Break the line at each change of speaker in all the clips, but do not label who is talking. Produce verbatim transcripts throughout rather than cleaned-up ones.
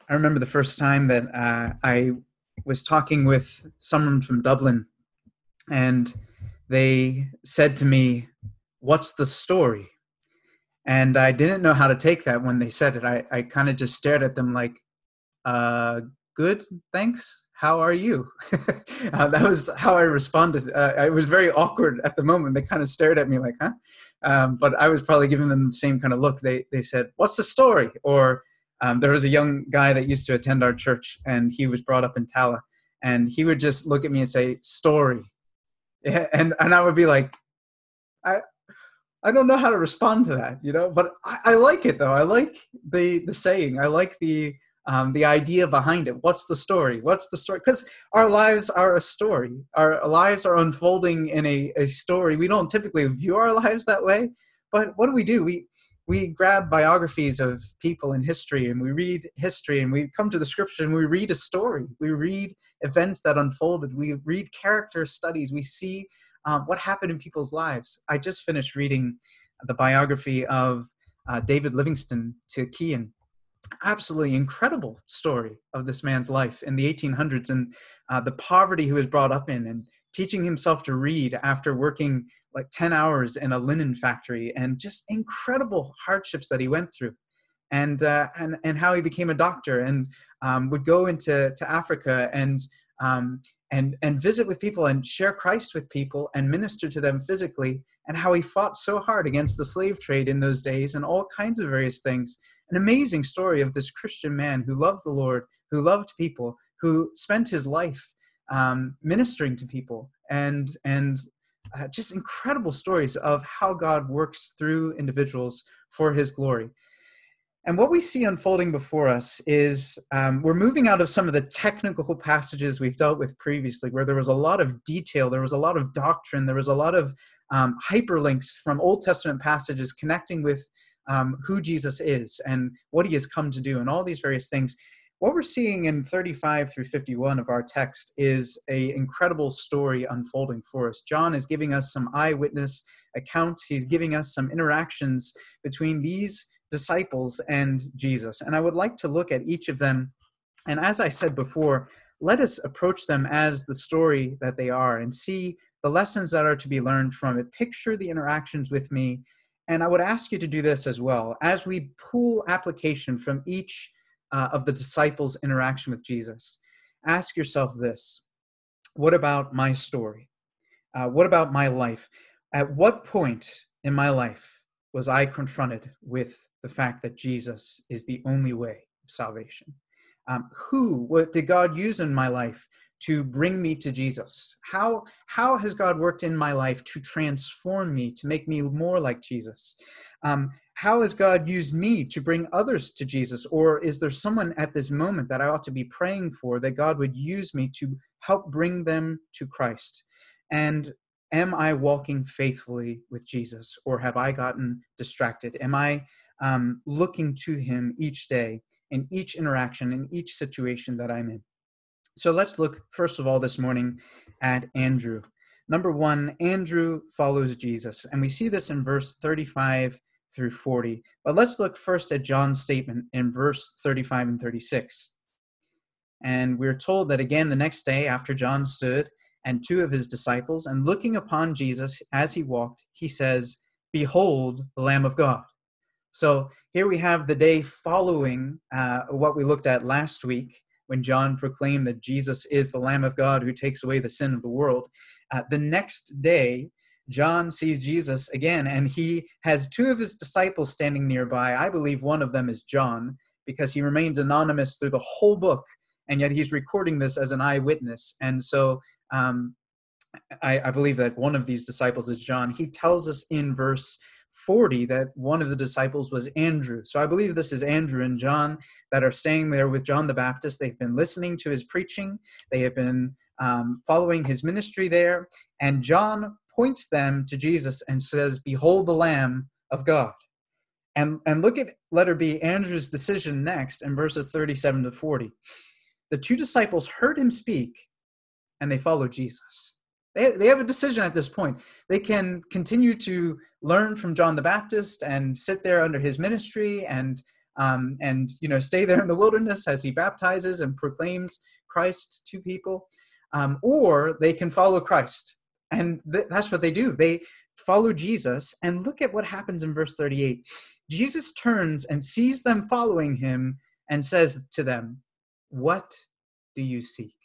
I remember the first time that uh, I was talking with someone from Dublin, and they said to me, "What's the story?" And I didn't know how to take that when they said it. I, I kind of just stared at them like, uh, "Good, thanks. How are you?" uh, that was how I responded. Uh, it was very awkward at the moment. They kind of stared at me like, "Huh?" Um, but I was probably giving them the same kind of look. They they said, "What's the story?" Or um, there was a young guy that used to attend our church, and he was brought up in Tala, and he would just look at me and say, "Story," and and I would be like, I I don't know how to respond to that, you know, but I, I like it though. I like the the saying. I like the um, the idea behind it. What's the story? What's the story? Because our lives are a story. Our lives are unfolding in a, a story. We don't typically view our lives that way, but what do we do? We we grab biographies of people in history, and we read history, and we come to the scripture, and we read a story. We read events that unfolded. We read character studies. We see um, what happened in people's lives. I just finished reading the biography of uh, David Livingstone to Kean. Absolutely incredible story of this man's life in the eighteen hundreds, and uh, the poverty he was brought up in, and teaching himself to read after working like ten hours in a linen factory, and just incredible hardships that he went through, and uh, and and how he became a doctor, and um, would go into to Africa, and um, and and visit with people, and share Christ with people, and minister to them physically, and how he fought so hard against the slave trade in those days, and all kinds of various things. An amazing story of this Christian man who loved the Lord, who loved people, who spent his life um, ministering to people, and and uh, just incredible stories of how God works through individuals for his glory. And what we see unfolding before us is um, we're moving out of some of the technical passages we've dealt with previously, where there was a lot of detail, there was a lot of doctrine, there was a lot of um, hyperlinks from Old Testament passages connecting with um, who Jesus is and what he has come to do and all these various things. What we're seeing in thirty-five through fifty-one of our text is an incredible story unfolding for us. John is giving us some eyewitness accounts. He's giving us some interactions between these disciples and Jesus. And I would like to look at each of them. And as I said before, let us approach them as the story that they are and see the lessons that are to be learned from it. Picture the interactions with me. And I would ask you to do this as well. As we pull application from each uh, of the disciples' interaction with Jesus, ask yourself this: what about my story? Uh, what about my life? At what point in my life was I confronted with the fact that Jesus is the only way of salvation? Um, who, what did God use in my life to bring me to Jesus? How, how has God worked in my life to transform me, to make me more like Jesus? Um, how has God used me to bring others to Jesus? Or is there someone at this moment that I ought to be praying for that God would use me to help bring them to Christ? And am I walking faithfully with Jesus, or have I gotten distracted? Am I um, looking to him each day, in each interaction, in each situation that I'm in? So let's look, first of all, this morning at Andrew. Number one, Andrew follows Jesus. And we see this in verse thirty-five through forty. But let's look first at John's statement in verse thirty-five and thirty-six. And we're told that again the next day after John stood and two of his disciples, and looking upon Jesus as he walked, he says, "Behold, the Lamb of God." So here we have the day following uh, what we looked at last week, when John proclaimed that Jesus is the Lamb of God who takes away the sin of the world. Uh, the next day, John sees Jesus again, and he has two of his disciples standing nearby. I believe one of them is John, because he remains anonymous through the whole book, and yet he's recording this as an eyewitness. And so um, I, I believe that one of these disciples is John. He tells us in verse forty that one of the disciples was Andrew. So I believe this is Andrew and John that are staying there with John the Baptist. They've been listening to his preaching. They have been um, following his ministry there. And John points them to Jesus and says, "Behold the Lamb of God." And, and look at letter B, Andrew's decision next in verses thirty-seven to forty. The two disciples heard him speak, and they followed Jesus. They, they have a decision at this point. They can continue to learn from John the Baptist and sit there under his ministry and um, and, you know, stay there in the wilderness as he baptizes and proclaims Christ to people. Um, or they can follow Christ. And th- that's what they do. They follow Jesus. And look at what happens in verse thirty-eight. Jesus turns and sees them following him and says to them, "What do you seek?"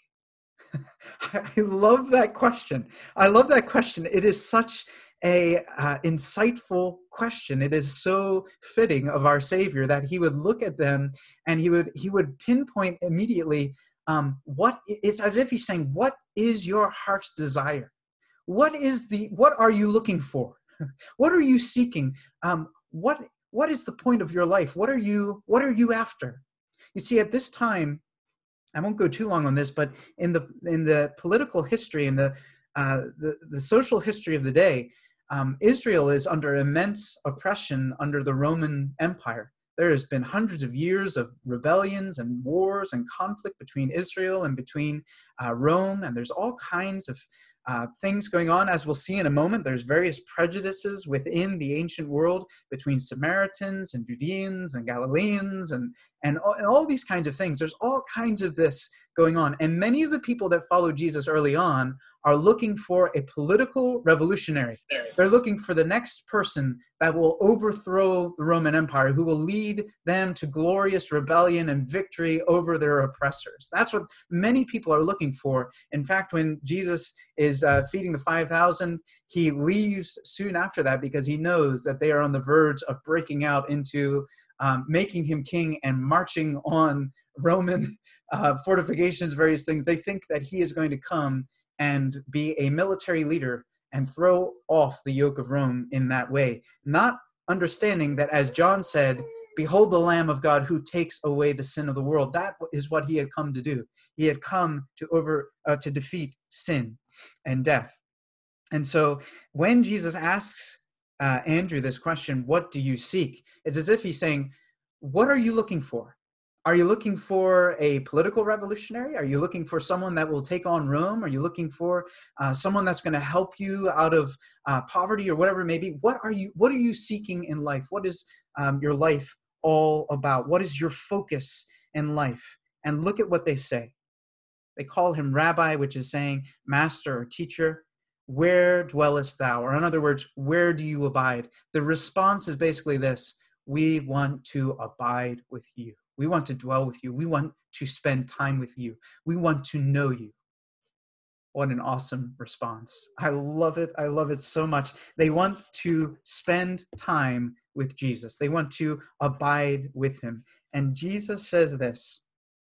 I love that question. I love that question. It is such a uh, insightful question. It is so fitting of our Savior that he would look at them and he would he would pinpoint immediately um, what it's as if he's saying, "What is your heart's desire? What is the what are you looking for? What are you seeking? Um, what what is the point of your life? What are you what are you after?" You see, at this time, I won't go too long on this, but in the in the political history and the, uh, the the social history of the day, um, Israel is under immense oppression under the Roman Empire. There has been hundreds of years of rebellions and wars and conflict between Israel and between uh, Rome, and there's all kinds of uh, things going on. As we'll see in a moment, there's various prejudices within the ancient world between Samaritans and Judeans and Galileans and and all, and all these kinds of things. There's all kinds of this going on. And many of the people that follow Jesus early on are looking for a political revolutionary. They're looking for the next person that will overthrow the Roman Empire, who will lead them to glorious rebellion and victory over their oppressors. That's what many people are looking for. In fact, when Jesus is uh, feeding the five thousand, he leaves soon after that because he knows that they are on the verge of breaking out into Um, making him king and marching on Roman uh, fortifications, various things. They think that he is going to come and be a military leader and throw off the yoke of Rome in that way, not understanding that, as John said, "Behold the Lamb of God who takes away the sin of the world." That is what he had come to do. He had come to over uh, to defeat sin and death. And so when Jesus asks uh, Andrew this question, "What do you seek?" it's as if he's saying, what are you looking for? Are you looking for a political revolutionary? Are you looking for someone that will take on Rome? Are you looking for uh, someone that's going to help you out of uh, poverty or whatever it may be? What are you, what are you seeking in life? What is um, your life all about? What is your focus in life? And look at what they say. They call him Rabbi, which is saying master or teacher. Where dwellest thou? Or in other words, where do you abide? The response is basically this: we want to abide with you. We want to dwell with you. We want to spend time with you. We want to know you. What an awesome response. I love it. I love it so much. They want to spend time with Jesus. They want to abide with him. And Jesus says this: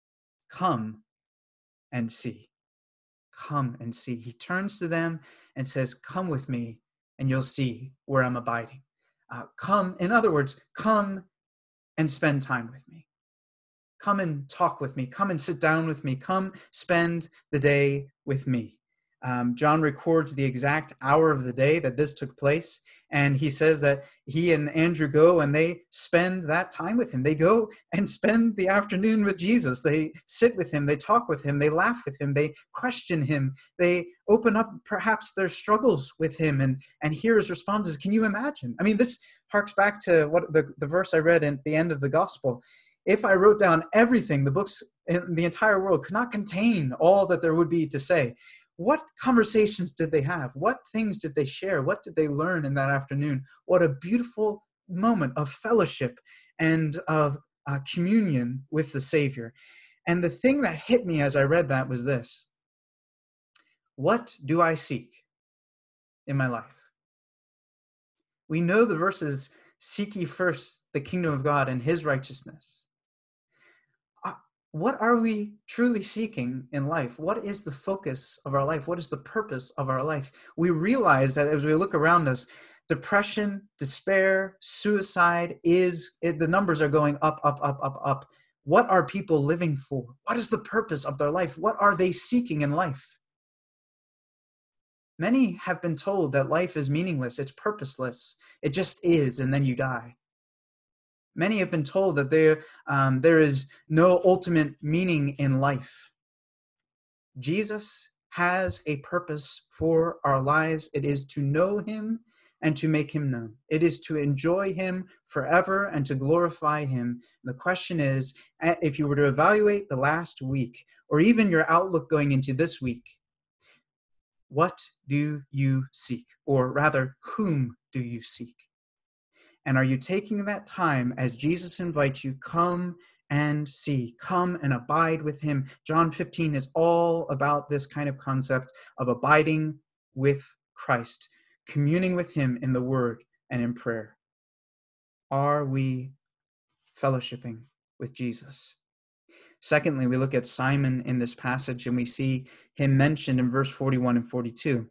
come and see. Come and see. He turns to them and says, come with me and you'll see where I'm abiding. Uh, come, in other words, come and spend time with me. Come and talk with me. Come and sit down with me. Come spend the day with me. Um, John records the exact hour of the day that this took place. And he says that he and Andrew go and they spend that time with him. They go and spend the afternoon with Jesus. They sit with him. They talk with him. They laugh with him. They question him. They open up perhaps their struggles with him and, and hear his responses. Can you imagine? I mean, this harks back to what the, the verse I read at the end of the gospel. If I wrote down everything, the books in the entire world could not contain all that there would be to say. What conversations did they have? What things did they share? What did they learn in that afternoon? What a beautiful moment of fellowship and of uh, communion with the Savior. And the thing that hit me as I read that was this: what do I seek in my life? We know the verses, seek ye first the kingdom of God and his righteousness. What are we truly seeking in life? What is the focus of our life? What is the purpose of our life? We realize that as we look around us, depression, despair, suicide is, it, the numbers are going up, up, up, up, up. What are people living for? What is the purpose of their life? What are they seeking in life? Many have been told that life is meaningless, it's purposeless, it just is, and then you die. Many have been told that there, um, there is no ultimate meaning in life. Jesus has a purpose for our lives. It is to know him and to make him known. It is to enjoy him forever and to glorify him. The question is, if you were to evaluate the last week, or even your outlook going into this week, what do you seek? Or rather, whom do you seek? And are you taking that time as Jesus invites you, come and see, come and abide with him? John fifteen is all about this kind of concept of abiding with Christ, communing with him in the word and in prayer. Are we fellowshipping with Jesus? Secondly, we look at Simon in this passage and we see him mentioned in verse forty-one and forty-two.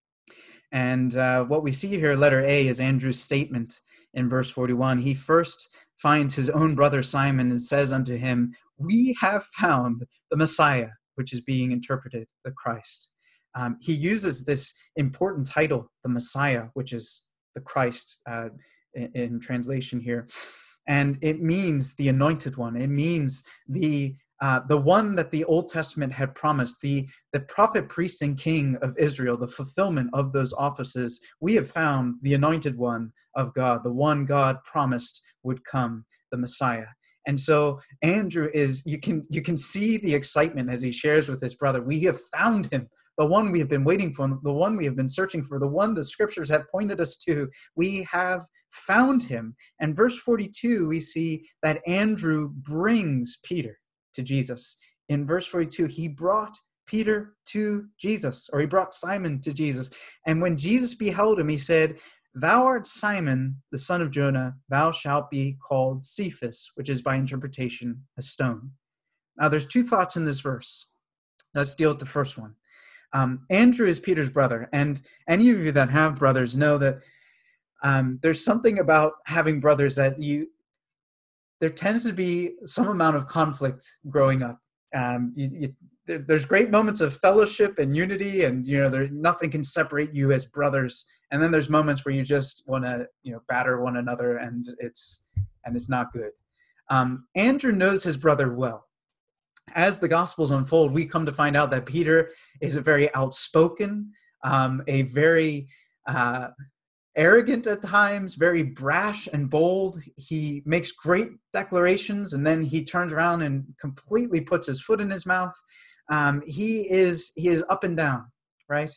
And uh, what we see here, letter A, is Andrew's statement in verse forty-one. He first finds his own brother Simon and says unto him, "We have found the Messiah," which is being interpreted the Christ. Um, he uses this important title, the Messiah, which is the Christ uh, in, in translation here. And it means the anointed one. It means the uh, the one that the Old Testament had promised, the, the prophet, priest, and king of Israel, the fulfillment of those offices. We have found the anointed one of God, the one God promised would come, the Messiah. And so Andrew is, you can you can see the excitement as he shares with his brother. We have found him, the one we have been waiting for, the one we have been searching for, the one the scriptures have pointed us to. We have found him. And verse forty-two, we see that Andrew brings Peter to Jesus. In verse forty-two, he brought Peter to Jesus, or he brought Simon to Jesus. And when Jesus beheld him, he said, "Thou art Simon, the son of Jonah. Thou shalt be called Cephas," which is by interpretation a stone. Now, there's two thoughts in this verse. Let's deal with the first one. Um, Andrew is Peter's brother, and any of you that have brothers know that um, there's something about having brothers that you, there tends to be some amount of conflict growing up. Um, you, you, there, there's great moments of fellowship and unity, and you know, there nothing can separate you as brothers. And then there's moments where you just want to, you know, batter one another, and it's and it's not good. Um, Andrew knows his brother well. As the Gospels unfold, we come to find out that Peter is a very outspoken, um, a very uh, arrogant at times, very brash and bold. He makes great declarations, and then he turns around and completely puts his foot in his mouth. Um, he is he is up and down, right?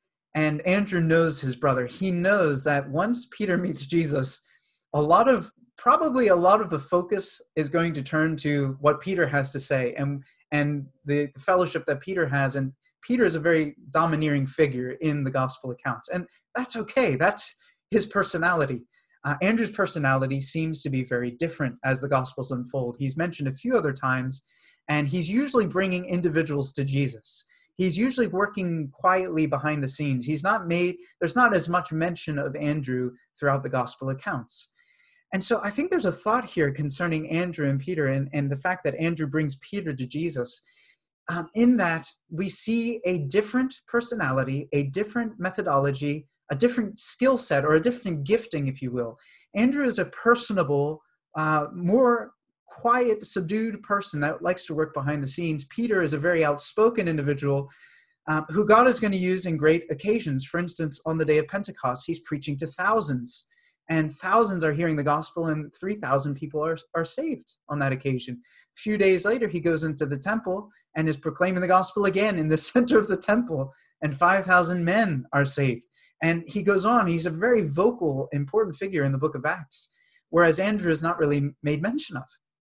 And Andrew knows his brother. He knows that once Peter meets Jesus, a lot of probably a lot of the focus is going to turn to what Peter has to say and and the, the fellowship that Peter has. And Peter is a very domineering figure in the gospel accounts. And that's okay. That's his personality. Uh, Andrew's personality seems to be very different as the gospels unfold. He's mentioned a few other times, and he's usually bringing individuals to Jesus. He's usually working quietly behind the scenes. He's not made, there's not as much mention of Andrew throughout the gospel accounts. And so I think there's a thought here concerning Andrew and Peter and, and the fact that Andrew brings Peter to Jesus, um, in that we see a different personality, a different methodology, a different skill set, or a different gifting, if you will. Andrew is a personable, uh, more quiet, subdued person that likes to work behind the scenes. Peter is a very outspoken individual um, who God is going to use in great occasions. For instance, on the day of Pentecost, he's preaching to thousands, and thousands are hearing the gospel, and three thousand people are, are saved on that occasion. A few days later, he goes into the temple and is proclaiming the gospel again in the center of the temple, and five thousand men are saved. And he goes on. He's a very vocal, important figure in the book of Acts, whereas Andrew is not really made mention of.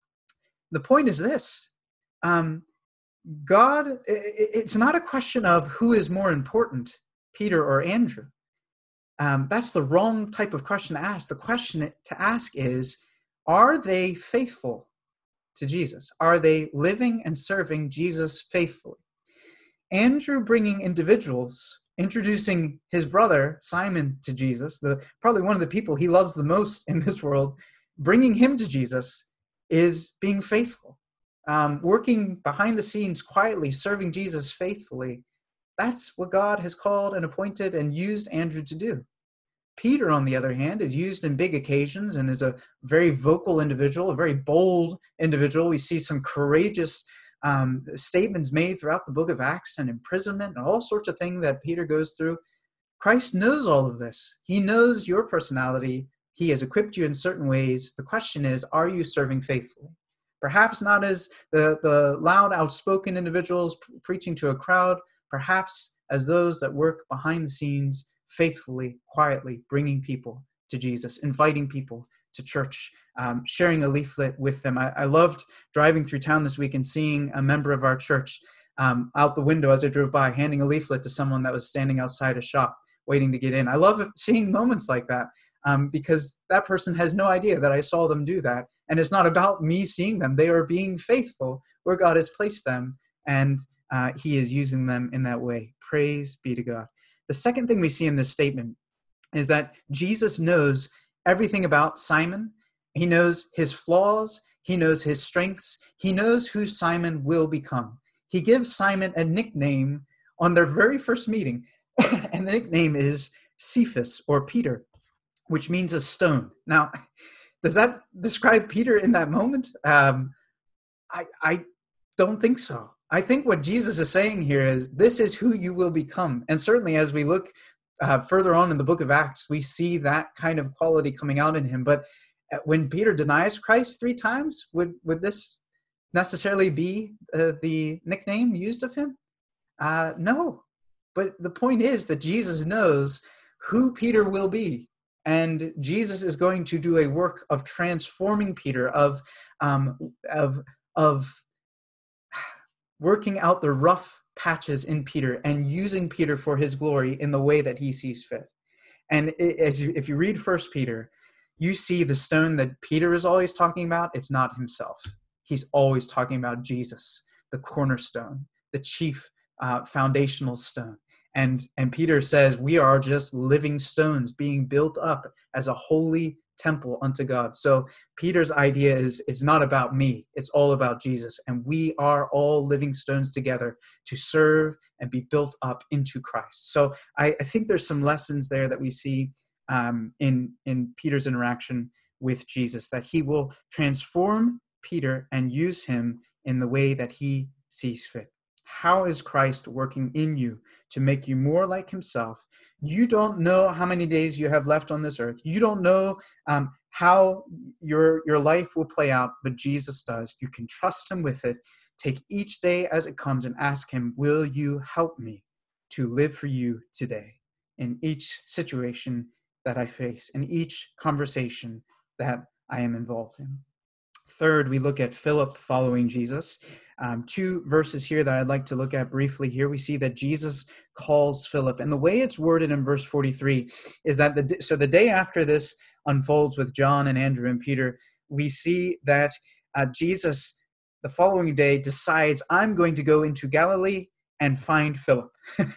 The point is this. Um, God, it's not a question of who is more important, Peter or Andrew. Um, that's the wrong type of question to ask. The question to ask is, are they faithful to Jesus? Are they living and serving Jesus faithfully? Andrew bringing individuals, introducing his brother Simon to Jesus, the probably one of the people he loves the most in this world, bringing him to Jesus is being faithful, um, working behind the scenes quietly, serving Jesus faithfully. That's what God has called and appointed and used Andrew to do. Peter, on the other hand, is used in big occasions and is a very vocal individual, a very bold individual. We see some courageous um, statements made throughout the book of Acts, and imprisonment and all sorts of things that Peter goes through. Christ knows all of this. He knows your personality. He has equipped you in certain ways. The question is, are you serving faithfully? Perhaps not as the, the loud, outspoken individuals pre- preaching to a crowd, perhaps as those that work behind the scenes, faithfully, quietly, bringing people to Jesus, inviting people to church, um, sharing a leaflet with them. I, I loved driving through town this week and seeing a member of our church um, out the window as I drove by, handing a leaflet to someone that was standing outside a shop waiting to get in. I love seeing moments like that um, because that person has no idea that I saw them do that. And it's not about me seeing them. They are being faithful where God has placed them, and uh, he is using them in that way. Praise be to God. The second thing we see in this statement is that Jesus knows everything about Simon. He knows his flaws. He knows his strengths. He knows who Simon will become. He gives Simon a nickname on their very first meeting, and the nickname is Cephas, or Peter, which means a stone. Now, does that describe Peter in that moment? Um, I, I don't think so. I think what Jesus is saying here is, this is who you will become. And certainly as we look uh, further on in the book of Acts, we see that kind of quality coming out in him. But when Peter denies Christ three times, would, would this necessarily be uh, the nickname used of him? Uh, no. But the point is that Jesus knows who Peter will be. And Jesus is going to do a work of transforming Peter, of, um, of, of working out the rough patches in Peter and using Peter for his glory in the way that he sees fit. And it, as you, if you read First Peter, you see the stone that Peter is always talking about. It's not himself. He's always talking about Jesus, the cornerstone, the chief uh, foundational stone. And, and Peter says, we are just living stones being built up as a holy temple unto God. So Peter's idea is, it's not about me. It's all about Jesus. And we are all living stones together to serve and be built up into Christ. So I, I think there's some lessons there that we see um, in, in Peter's interaction with Jesus, that he will transform Peter and use him in the way that he sees fit. How is Christ working in you to make you more like himself? You don't know how many days you have left on this earth. You don't know um, how your, your life will play out, but Jesus does. You can trust him with it. Take each day as it comes and ask him, will you help me to live for you today in each situation that I face, in each conversation that I am involved in? Third, we look at Philip following Jesus. Um, two verses here that I'd like to look at briefly here. We see that Jesus calls Philip. And the way it's worded in verse forty-three is that, the so the day after this unfolds with John and Andrew and Peter, we see that uh, Jesus, the following day, decides, I'm going to go into Galilee and find Philip.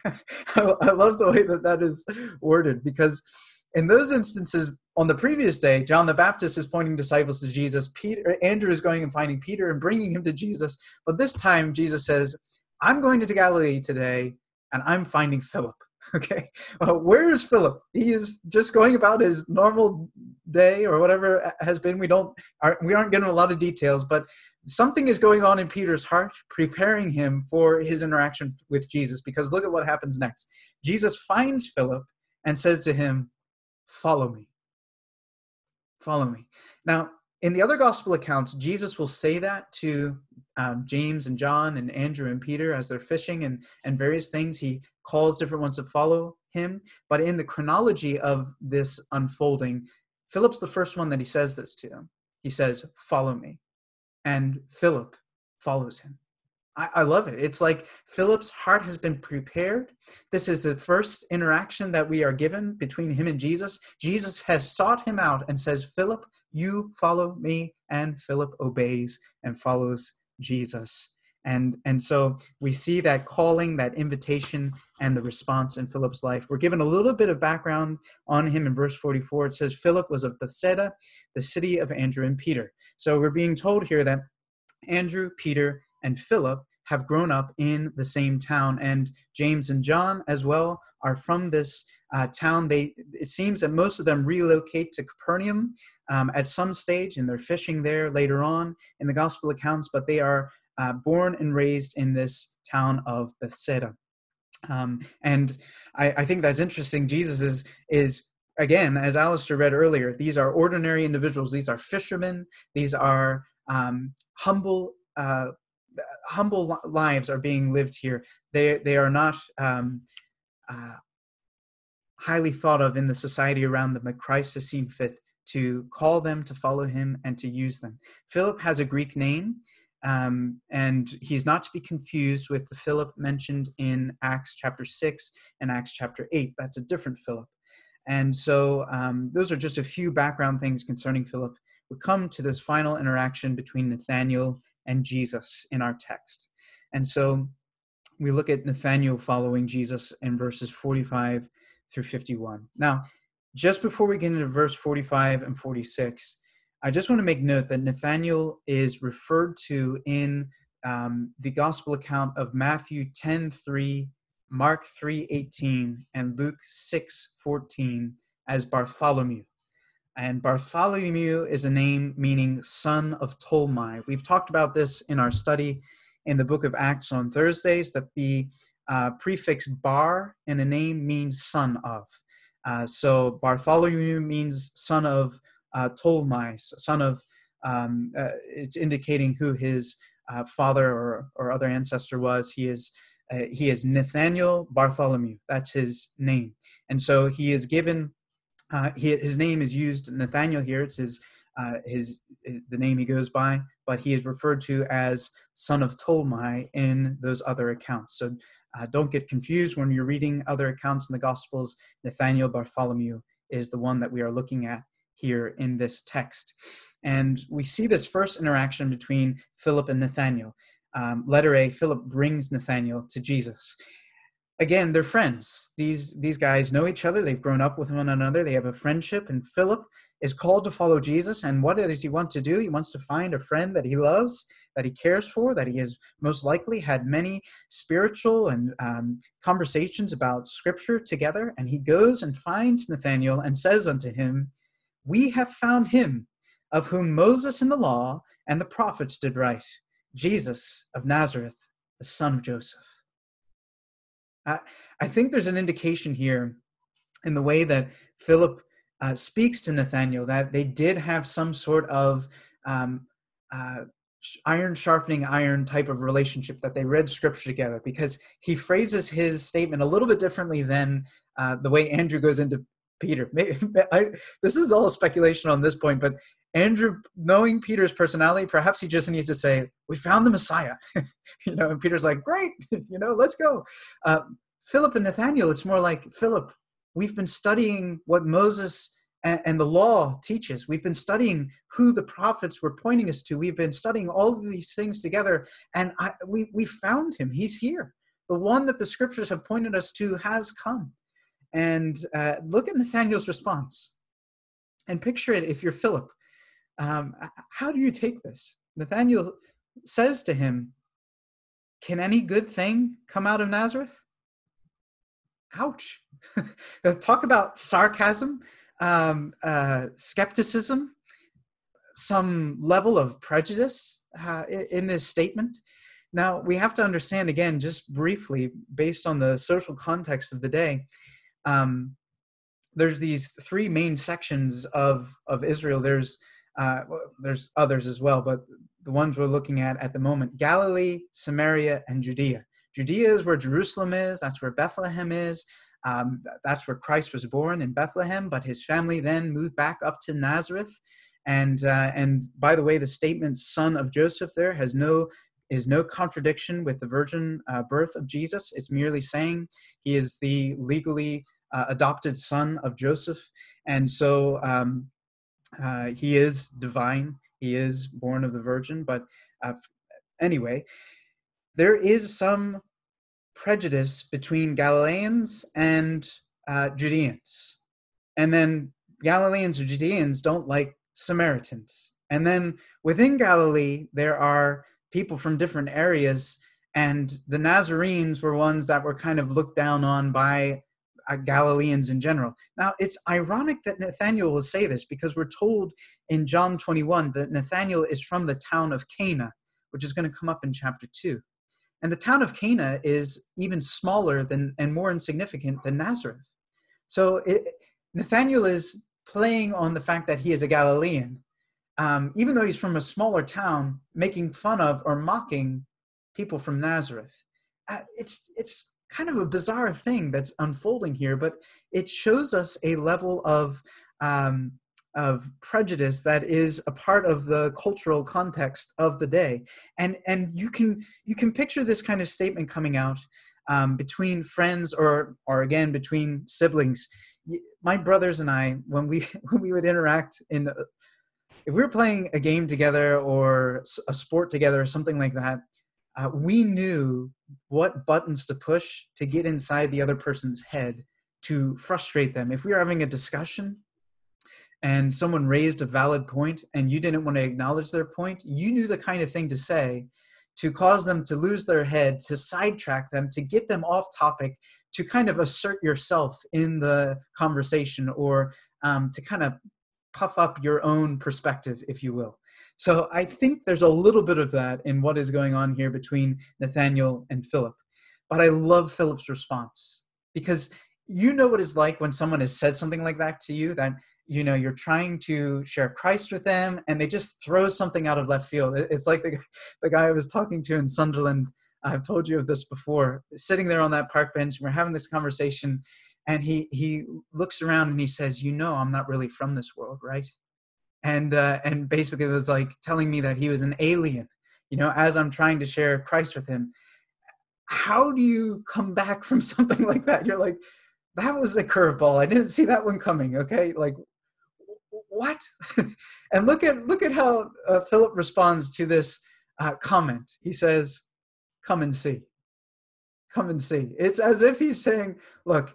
I, I love the way that that is worded, because in those instances, on the previous day, John the Baptist is pointing disciples to Jesus. Peter, Andrew is going and finding Peter and bringing him to Jesus. But this time, Jesus says, I'm going to Galilee today, and I'm finding Philip. Okay, well, where is Philip? He is just going about his normal day or whatever has been. We don't, are, we aren't getting a lot of details, but something is going on in Peter's heart, preparing him for his interaction with Jesus. Because look at what happens next. Jesus finds Philip and says to him, follow me. Follow me. Now, in the other gospel accounts, Jesus will say that to um, James and John and Andrew and Peter as they're fishing and, and various things. He calls different ones to follow him. But in the chronology of this unfolding, Philip's the first one that he says this to. He says, follow me. And Philip follows him. I, I love it. It's like Philip's heart has been prepared. This is the first interaction that we are given between him and Jesus. Jesus has sought him out and says, Philip, you follow me. And Philip obeys and follows Jesus. And, and so we see that calling, that invitation, and the response in Philip's life. We're given a little bit of background on him in verse forty-four. It says, Philip was of Bethsaida, the city of Andrew and Peter. So we're being told here that Andrew, Peter, and Philip have grown up in the same town, and James and John as well are from this uh, town. They it seems that most of them relocate to Capernaum um, at some stage, and they're fishing there later on in the gospel accounts, but they are uh, born and raised in this town of Bethsaida. Um, and I, I think that's interesting. Jesus is, is again, as Alistair read earlier, these are ordinary individuals. These are fishermen. These are um, humble uh, humble lives are being lived here. They, they are not um, uh, highly thought of in the society around them, but Christ has seen fit to call them to follow him and to use them. Philip has a Greek name, um, and he's not to be confused with the Philip mentioned in Acts chapter six and Acts chapter eight. That's a different Philip. And so um, those are just a few background things concerning Philip. We come to this final interaction between Nathanael and Jesus in our text. And so we look at Nathanael following Jesus in verses forty-five through fifty-one. Now, just before we get into verse forty-five and forty-six, I just want to make note that Nathanael is referred to in um, the gospel account of Matthew ten three, Mark three eighteen, and Luke six fourteen as Bartholomew. And Bartholomew is a name meaning son of Ptolemy. We've talked about this in our study in the book of Acts on Thursdays, that the uh, prefix bar in a name means son of. Uh, so Bartholomew means son of uh, Ptolemy, son of, um, uh, it's indicating who his uh, father or, or other ancestor was. He is uh, he is Nathanael Bartholomew. That's his name. And so he is given, uh, he, his name is used, Nathanael here, it's his, uh, his the name he goes by, but he is referred to as son of Ptolemy in those other accounts. So uh, don't get confused when you're reading other accounts in the Gospels. Nathanael Bartholomew is the one that we are looking at here in this text. And we see this first interaction between Philip and Nathanael. Um, letter A, Philip brings Nathanael to Jesus. Again, they're friends. These, these guys know each other. They've grown up with one another. They have a friendship. And Philip is called to follow Jesus. And what does he want to do? He wants to find a friend that he loves, that he cares for, that he has most likely had many spiritual and um, conversations about Scripture together. And he goes and finds Nathanael and says unto him, "We have found him of whom Moses in the law and the prophets did write, Jesus of Nazareth, the son of Joseph." I, I think there's an indication here in the way that Philip uh, speaks to Nathanael that they did have some sort of um, uh, iron sharpening iron type of relationship, that they read Scripture together, because he phrases his statement a little bit differently than uh, the way Andrew goes into Peter. I, this is all speculation on this point, but Andrew, knowing Peter's personality, perhaps he just needs to say, "We found the Messiah," you know. And Peter's like, "Great, you know, let's go." Uh, Philip and Nathanael, it's more like, "Philip, we've been studying what Moses and, and the law teaches. We've been studying who the prophets were pointing us to. We've been studying all of these things together, and I, we we found him. He's here. The one that the Scriptures have pointed us to has come." And uh, look at Nathanael's response and picture it if you're Philip. Um, how do you take this? Nathanael says to him, "Can any good thing come out of Nazareth?" Ouch. Talk about sarcasm, um, uh, skepticism, some level of prejudice uh, in this statement. Now, we have to understand, again, just briefly, based on the social context of the day, Um, there's these three main sections of, of Israel. There's uh, well, there's others as well, but the ones we're looking at at the moment: Galilee, Samaria, and Judea. Judea is where Jerusalem is. That's where Bethlehem is. Um, that's where Christ was born, in Bethlehem, but his family then moved back up to Nazareth. And uh, and by the way, the statement "son of Joseph" there has no is no contradiction with the virgin uh, birth of Jesus. It's merely saying he is the legally uh, adopted son of Joseph. And so um, uh, he is divine. He is born of the virgin. But uh, anyway, there is some prejudice between Galileans and uh, Judeans. And then Galileans or Judeans don't like Samaritans. And then within Galilee, there are people from different areas, and the Nazarenes were ones that were kind of looked down on by uh, Galileans in general. Now, it's ironic that Nathanael will say this, because we're told in John twenty-one that Nathanael is from the town of Cana, which is going to come up in chapter two. And the town of Cana is even smaller than and more insignificant than Nazareth. So it, Nathanael is playing on the fact that he is a Galilean, um, even though he's from a smaller town, making fun of or mocking people from Nazareth. Uh, it's it's kind of a bizarre thing that's unfolding here, but it shows us a level of um, of prejudice that is a part of the cultural context of the day. And and you can you can picture this kind of statement coming out um, between friends or or again between siblings. My brothers and I, when we when we would interact in, if we were playing a game together or a sport together or something like that, uh, we knew what buttons to push to get inside the other person's head to frustrate them. If we were having a discussion and someone raised a valid point and you didn't want to acknowledge their point, you knew the kind of thing to say to cause them to lose their head, to sidetrack them, to get them off topic, to kind of assert yourself in the conversation, or um, to kind of puff up your own perspective, if you will. So I think there's a little bit of that in what is going on here between Nathanael and Philip. But I love Philip's response, because you know what it's like when someone has said something like that to you, that you know you're trying to share Christ with them and they just throw something out of left field. It's like the, the guy I was talking to in Sunderland. I've told you of this before, sitting there on that park bench, we're having this conversation, and he he looks around and he says, you know, I'm not really from this world, right? And uh, and basically it was like telling me that he was an alien, you know, as I'm trying to share Christ with him. How do you come back from something like that? You're like, that was a curveball. I didn't see that one coming. Okay, like what? And look at look at how uh, Philip responds to this uh, comment. He says, "Come and see. Come and see." It's as if he's saying, "Look,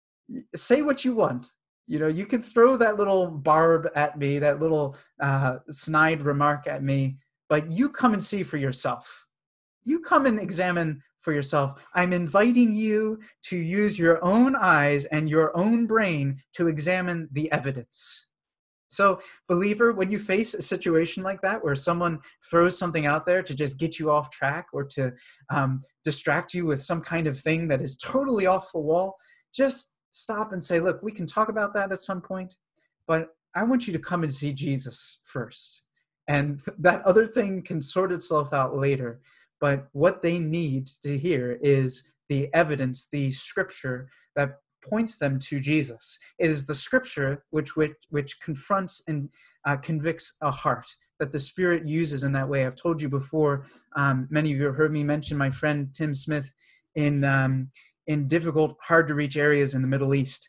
say what you want. You know, you can throw that little barb at me, that little uh, snide remark at me, but you come and see for yourself. You come and examine for yourself. I'm inviting you to use your own eyes and your own brain to examine the evidence." So, believer, when you face a situation like that, where someone throws something out there to just get you off track or to um, distract you with some kind of thing that is totally off the wall, just stop and say, look, we can talk about that at some point, but I want you to come and see Jesus first. And that other thing can sort itself out later. But what they need to hear is the evidence, the scripture that points them to Jesus. It is the scripture which which, which confronts and uh, convicts a heart, that the Spirit uses in that way. I've told you before, um, many of you have heard me mention my friend Tim Smith in um, in difficult, hard-to-reach areas in the Middle East.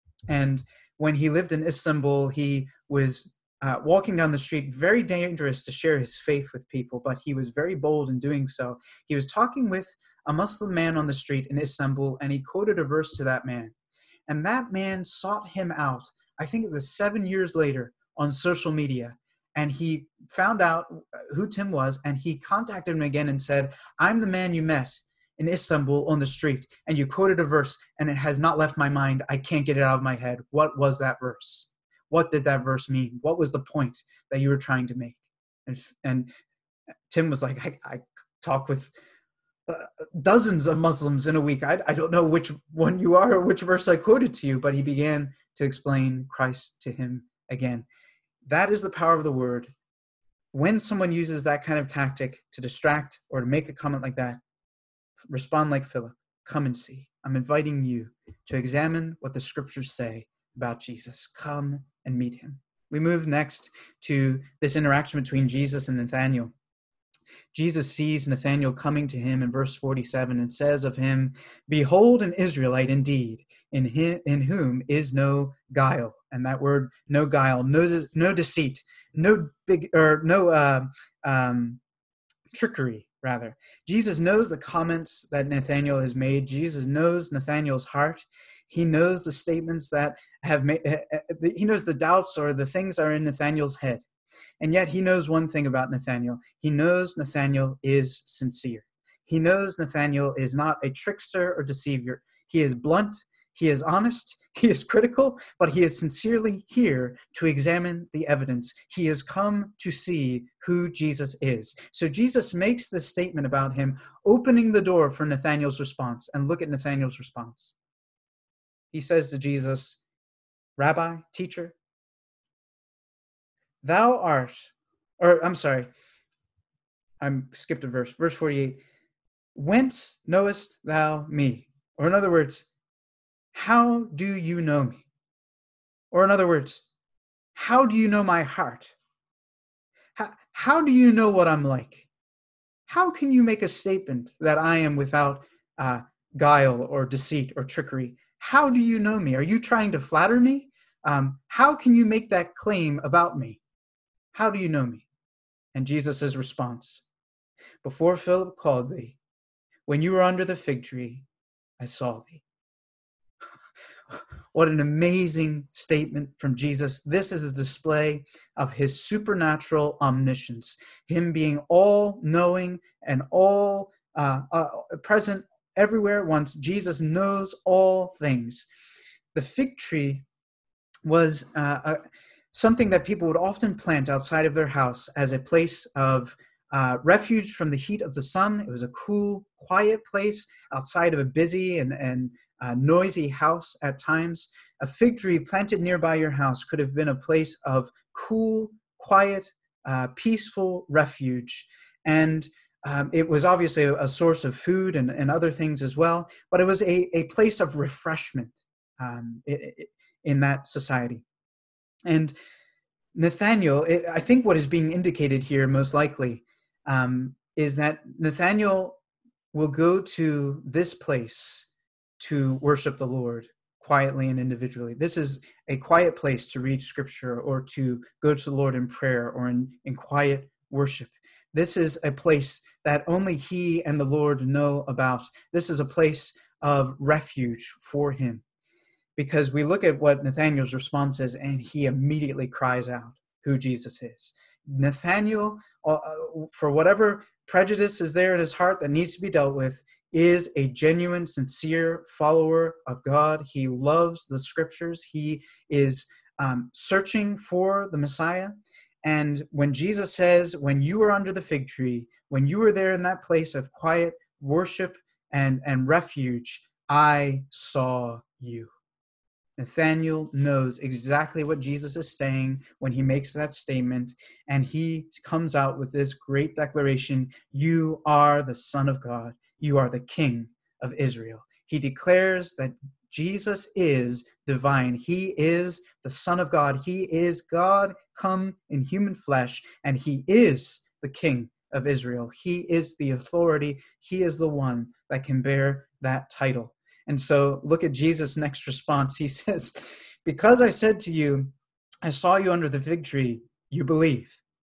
And when he lived in Istanbul, he was uh, walking down the street, very dangerous to share his faith with people, but he was very bold in doing so. He was talking with a Muslim man on the street in Istanbul, and he quoted a verse to that man. And that man sought him out, I think it was seven years later, on social media. And he found out who Tim was, and he contacted him again and said, I'm the man you met in Istanbul on the street, and you quoted a verse, and it has not left my mind. I can't get it out of my head. What was that verse? What did that verse mean? What was the point that you were trying to make? And, and Tim was like, I, I talk with uh, dozens of Muslims in a week. I, I don't know which one you are or which verse I quoted to you, but he began to explain Christ to him again. That is the power of the word. When someone uses that kind of tactic to distract or to make a comment like that, respond like Philip. Come and see. I'm inviting you to examine what the scriptures say about Jesus. Come and meet him. We move next to this interaction between Jesus and Nathanael. Jesus sees Nathanael coming to him in verse forty-seven and says of him, behold an Israelite indeed, in him, in whom is no guile. And that word, no guile, no, no deceit, no big or no uh, um, trickery, rather. Jesus knows the comments that Nathanael has made. Jesus knows Nathanael's heart. He knows the statements that have made, he knows the doubts or the things that are in Nathanael's head. And yet he knows one thing about Nathanael. He knows Nathanael is sincere. He knows Nathanael is not a trickster or deceiver. He is blunt. He is honest, he is critical, but he is sincerely here to examine the evidence. He has come to see who Jesus is. So Jesus makes this statement about him, opening the door for Nathanael's response. And look at Nathanael's response. He says to Jesus, Rabbi, teacher, thou art, or I'm sorry, I'm skipped a verse, verse forty-eight. Whence knowest thou me? Or in other words, how do you know me? Or in other words, how do you know my heart? How, how do you know what I'm like? How can you make a statement that I am without uh, guile or deceit or trickery? How do you know me? Are you trying to flatter me? Um, how can you make that claim about me? How do you know me? And Jesus' response, before Philip called thee, when you were under the fig tree, I saw thee. What an amazing statement from Jesus. This is a display of his supernatural omniscience, him being all-knowing and all uh, uh, present everywhere at once. Jesus knows all things. The fig tree was uh, a, something that people would often plant outside of their house as a place of uh, refuge from the heat of the sun. It was a cool, quiet place outside of a busy and, and uh, noisy house at times. A fig tree planted nearby your house could have been a place of cool, quiet, uh, peaceful refuge. And um, it was obviously a, a source of food and, and other things as well, but it was a, a place of refreshment um, it, it, in that society. And Nathanael, it, I think what is being indicated here most likely um, is that Nathanael will go to this place to worship the Lord quietly and individually. This is a quiet place to read scripture or to go to the Lord in prayer or in, in quiet worship. This is a place that only he and the Lord know about. This is a place of refuge for him. Because we look at what Nathanael's response is, and he immediately cries out who Jesus is. Nathanael, uh, for whatever prejudice is there in his heart that needs to be dealt with, is a genuine, sincere follower of God. He loves the scriptures. He is um, searching for the Messiah. And when Jesus says, when you were under the fig tree, when you were there in that place of quiet worship and, and refuge, I saw you. Nathanael knows exactly what Jesus is saying when he makes that statement, and he comes out with this great declaration, you are the Son of God. You are the King of Israel. He declares that Jesus is divine. He is the Son of God. He is God come in human flesh, and he is the King of Israel. He is the authority. He is the one that can bear that title. And so look at Jesus' next response. He says, because I said to you, I saw you under the fig tree, you believe.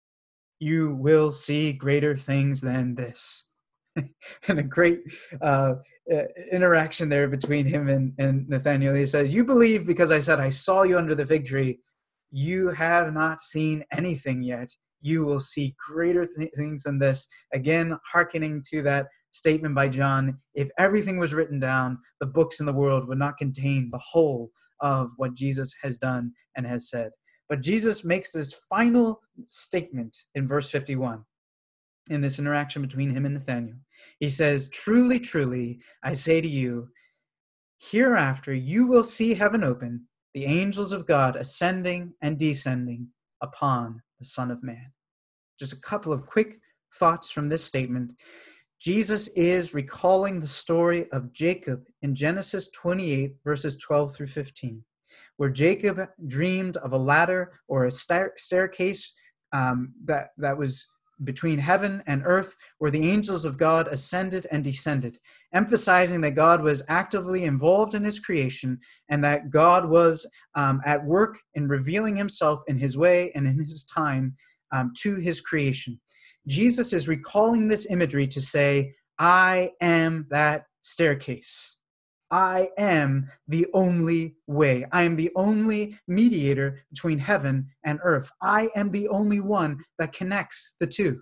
You will see greater things than this. And a great uh, interaction there between him and, and Nathanael. He says, you believe because I said, I saw you under the fig tree. You have not seen anything yet. You will see greater th- things than this. Again, hearkening to that statement by John, if everything was written down, the books in the world would not contain the whole of what Jesus has done and has said. But Jesus makes this final statement in verse fifty-one, in this interaction between him and Nathanael. He says, truly, truly, I say to you, hereafter you will see heaven open, the angels of God ascending and descending upon the Son of Man. Just a couple of quick thoughts from this statement. Jesus is recalling the story of Jacob in Genesis twenty-eight, verses twelve through fifteen, where Jacob dreamed of a ladder or a stair- staircase um, that, that was between heaven and earth, where the angels of God ascended and descended, emphasizing that God was actively involved in his creation and that God was um, at work in revealing himself in his way and in his time um, to his creation. Jesus is recalling this imagery to say, I am that staircase. I am the only way. I am the only mediator between heaven and earth. I am the only one that connects the two.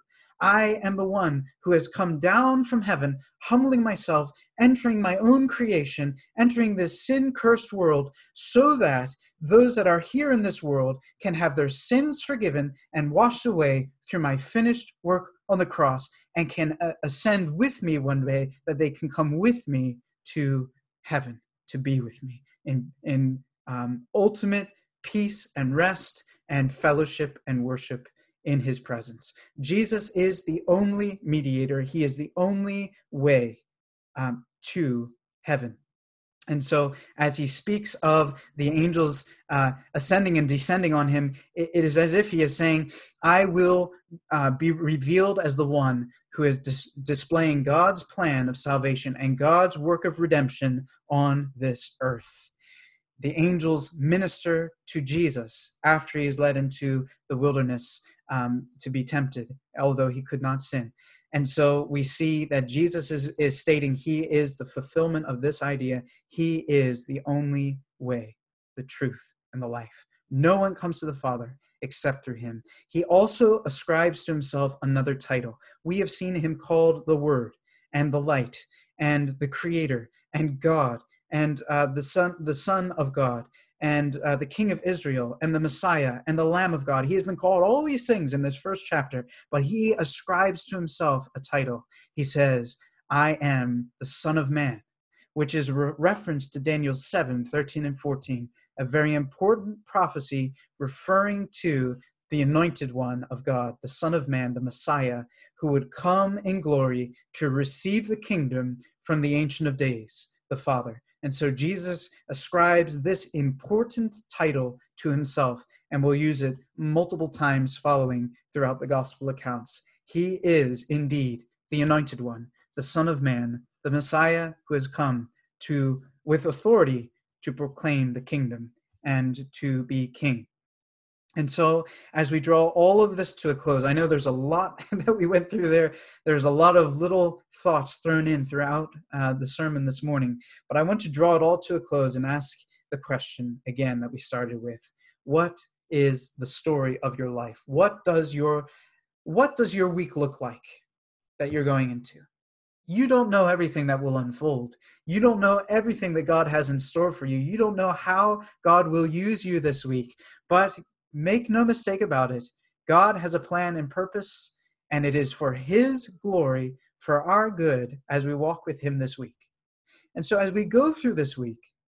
I am the one who has come down from heaven, humbling myself, entering my own creation, entering this sin-cursed world, so that those that are here in this world can have their sins forgiven and washed away through my finished work on the cross, and can uh, ascend with me one day, that they can come with me to heaven to be with me in, in um, ultimate peace and rest and fellowship and worship in his presence. Jesus is the only mediator. He is the only way um, to heaven. And so as he speaks of the angels uh, ascending and descending on him, it, it is as if he is saying, I will uh, be revealed as the one who is dis- displaying God's plan of salvation and God's work of redemption on this earth. The angels minister to Jesus after he is led into the wilderness um, to be tempted, although he could not sin. And so we see that Jesus is, is stating he is the fulfillment of this idea. He is the only way, the truth, and the life. No one comes to the Father except through him. He also ascribes to himself another title. We have seen him called the Word and the Light and the Creator and God and uh, the Son, the Son of God, and uh, the King of Israel, and the Messiah, and the Lamb of God. He has been called all these things in this first chapter, but he ascribes to himself a title. He says, I am the Son of Man, which is re- reference to Daniel seven, thirteen and fourteen, a very important prophecy referring to the anointed one of God, the Son of Man, the Messiah, who would come in glory to receive the kingdom from the Ancient of Days, the Father. And so Jesus ascribes this important title to himself, and will use it multiple times following throughout the gospel accounts. He is indeed the anointed one, the Son of Man, the Messiah who has come to, with authority, to proclaim the kingdom and to be king. And so as we draw all of this to a close, I know there's a lot that we went through there. There's a lot of little thoughts thrown in throughout uh, the sermon this morning, but I want to draw it all to a close and ask the question again that we started with. What is the story of your life? What does your, what does your week look like that you're going into? You don't know everything that will unfold. You don't know everything that God has in store for you. You don't know how God will use you this week, but make no mistake about it. God has a plan and purpose, and it is for his glory, for our good, as we walk with him this week. And so as we go through this week,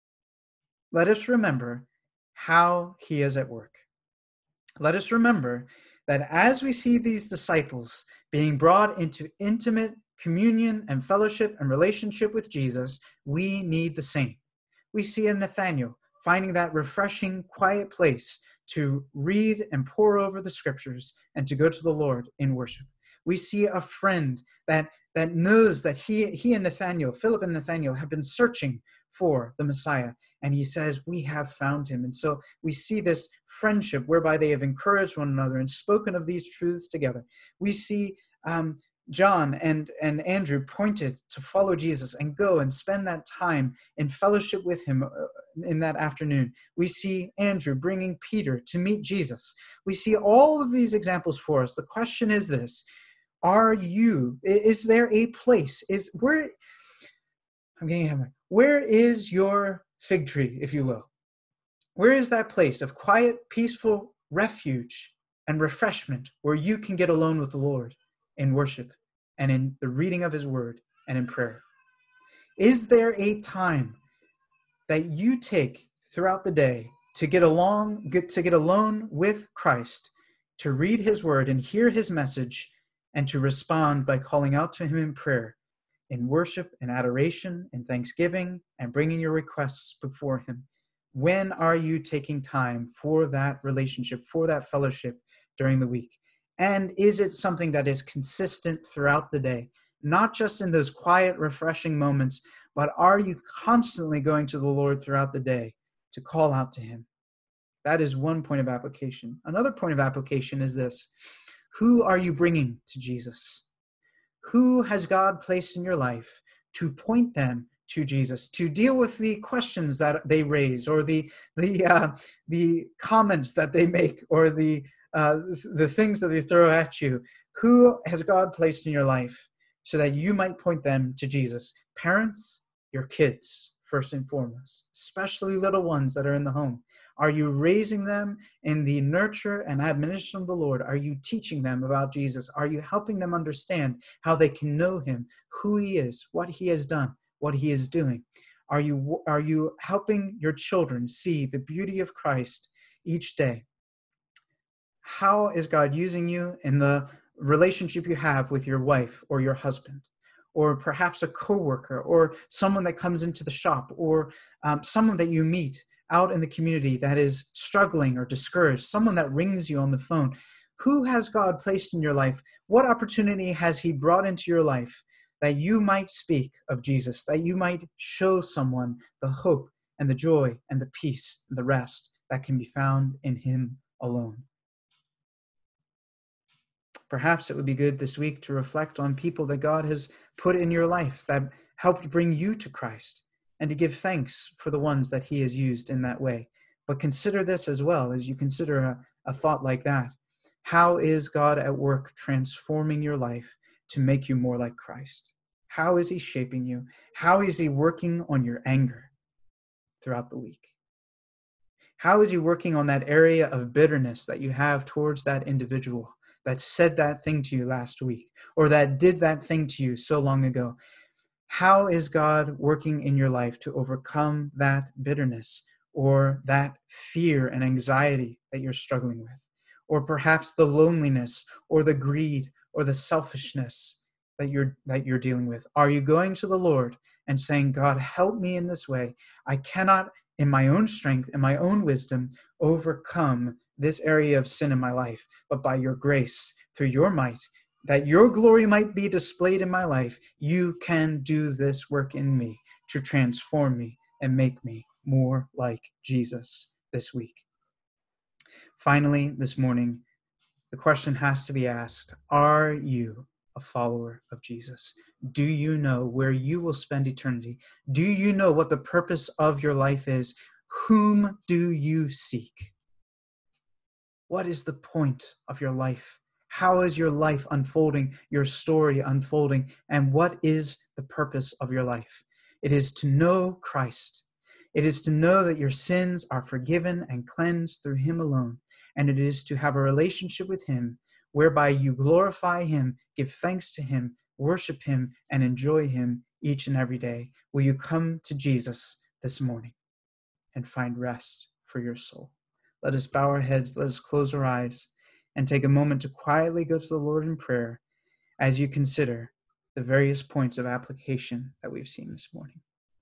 let us remember how he is at work. Let us remember that as we see these disciples being brought into intimate communion and fellowship and relationship with Jesus, we need the same. We see in Nathanael finding that refreshing, quiet place to read and pore over the scriptures and to go to the Lord in worship. We see a friend that, that knows that he, he and Nathanael, Philip and Nathanael, have been searching for the Messiah. And he says, we have found him. And so we see this friendship whereby they have encouraged one another and spoken of these truths together. We see um, John and, and Andrew pointed to follow Jesus and go and spend that time in fellowship with him in that afternoon. We see Andrew bringing Peter to meet Jesus. We see all of these examples for us. The question is this: are you, is there a place, is where, I'm getting hammered, where is your fig tree, if you will? Where is that place of quiet, peaceful refuge and refreshment where you can get alone with the Lord in worship and in the reading of his word and in prayer? Is there a time that you take throughout the day to get along, get to get alone with Christ, to read his word and hear his message, and to respond by calling out to him in prayer, in worship and adoration and thanksgiving, and bringing your requests before him? When are you taking time for that relationship, for that fellowship during the week? And is it something that is consistent throughout the day? Not just in those quiet, refreshing moments, but are you constantly going to the Lord throughout the day to call out to him? That is one point of application. Another point of application is this: who are you bringing to Jesus? Who has God placed in your life to point them to Jesus, to deal with the questions that they raise, or the the uh, the comments that they make, or the uh, the things that they throw at you? Who has God placed in your life so that you might point them to Jesus? Parents, your kids, first and foremost, especially little ones that are in the home. Are you raising them in the nurture and admonition of the Lord? Are you teaching them about Jesus? Are you helping them understand how they can know him, who he is, what he has done, what he is doing? Are you, are you helping your children see the beauty of Christ each day? How is God using you in the relationship you have with your wife or your husband, or perhaps a coworker, or someone that comes into the shop, or um, someone that you meet out in the community that is struggling or discouraged, someone that rings you on the phone? Who has God placed in your life? What opportunity has he brought into your life that you might speak of Jesus, that you might show someone the hope and the joy and the peace and the rest that can be found in him alone? Perhaps it would be good this week to reflect on people that God has put in your life that helped bring you to Christ, and to give thanks for the ones that he has used in that way. But consider this as well as you consider a, a thought like that. How is God at work transforming your life to make you more like Christ? How is he shaping you? How is he working on your anger throughout the week? How is he working on that area of bitterness that you have towards that individual that said that thing to you last week, or that did that thing to you so long ago? How is God working in your life to overcome that bitterness, or that fear and anxiety that you're struggling with, or perhaps the loneliness or the greed or the selfishness that you're that you're dealing with? Are you going to the Lord and saying, God, help me in this way? I cannot, in my own strength, in my own wisdom, overcome this area of sin in my life, but by your grace, through your might, that your glory might be displayed in my life, you can do this work in me to transform me and make me more like Jesus this week. Finally, this morning, the question has to be asked: are you a follower of Jesus? Do you know where you will spend eternity? Do you know what the purpose of your life is? Whom do you seek? What is the point of your life? How is your life unfolding, your story unfolding, and what is the purpose of your life? It is to know Christ. It is to know that your sins are forgiven and cleansed through him alone, and it is to have a relationship with him whereby you glorify him, give thanks to him, worship him, and enjoy him each and every day. Will you come to Jesus this morning and find rest for your soul? Let us bow our heads, let us close our eyes, and take a moment to quietly go to the Lord in prayer as you consider the various points of application that we've seen this morning.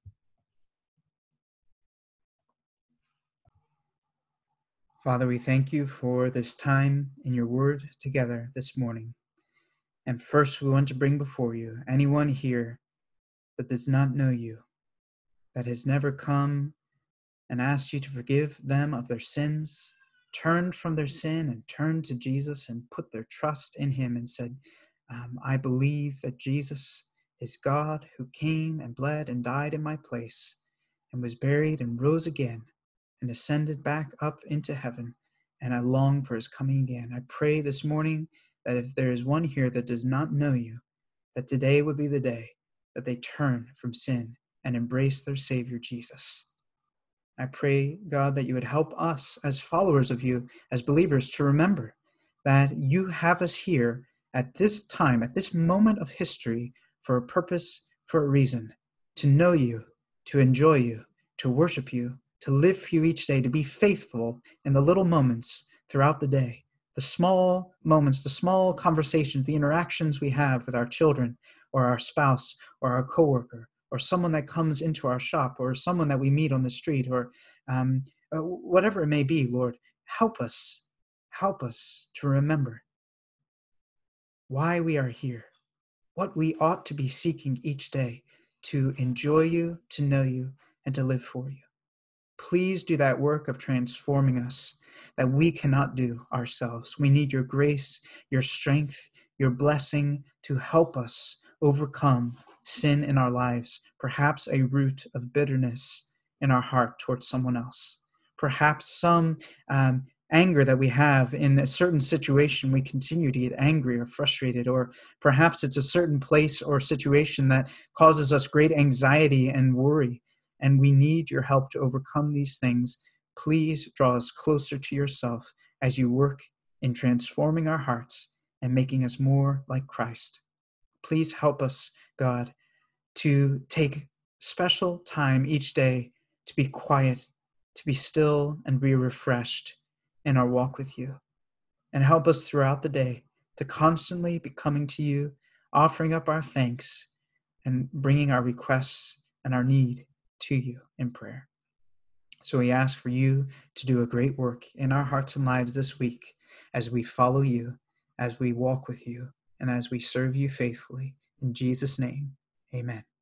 Father, we thank you for this time in your word together this morning. And first, we want to bring before you anyone here that does not know you, that has never come and asked you to forgive them of their sins, turned from their sin and turned to Jesus and put their trust in him and said, um, I believe that Jesus is God who came and bled and died in my place and was buried and rose again and ascended back up into heaven, and I long for his coming again. I pray this morning that if there is one here that does not know you, that today would be the day that they turn from sin and embrace their Savior, Jesus. I pray, God, that you would help us as followers of you, as believers, to remember that you have us here at this time, at this moment of history, for a purpose, for a reason, to know you, to enjoy you, to worship you, to live for you each day, to be faithful in the little moments throughout the day, the small moments, the small conversations, the interactions we have with our children or our spouse or our coworker, or someone that comes into our shop, or someone that we meet on the street, or um, whatever it may be. Lord, help us, help us to remember why we are here, what we ought to be seeking each day to enjoy you, to know you, and to live for you. Please do that work of transforming us that we cannot do ourselves. We need your grace, your strength, your blessing to help us overcome sin in our lives, perhaps a root of bitterness in our heart towards someone else, perhaps some um, anger that we have in a certain situation, we continue to get angry or frustrated, or perhaps it's a certain place or situation that causes us great anxiety and worry, and we need your help to overcome these things. Please draw us closer to yourself as you work in transforming our hearts and making us more like Christ. Please help us, God, to take special time each day to be quiet, to be still, and be refreshed in our walk with you. And help us throughout the day to constantly be coming to you, offering up our thanks, and bringing our requests and our need to you in prayer. So we ask for you to do a great work in our hearts and lives this week as we follow you, as we walk with you, and as we serve you faithfully. In Jesus' name, amen.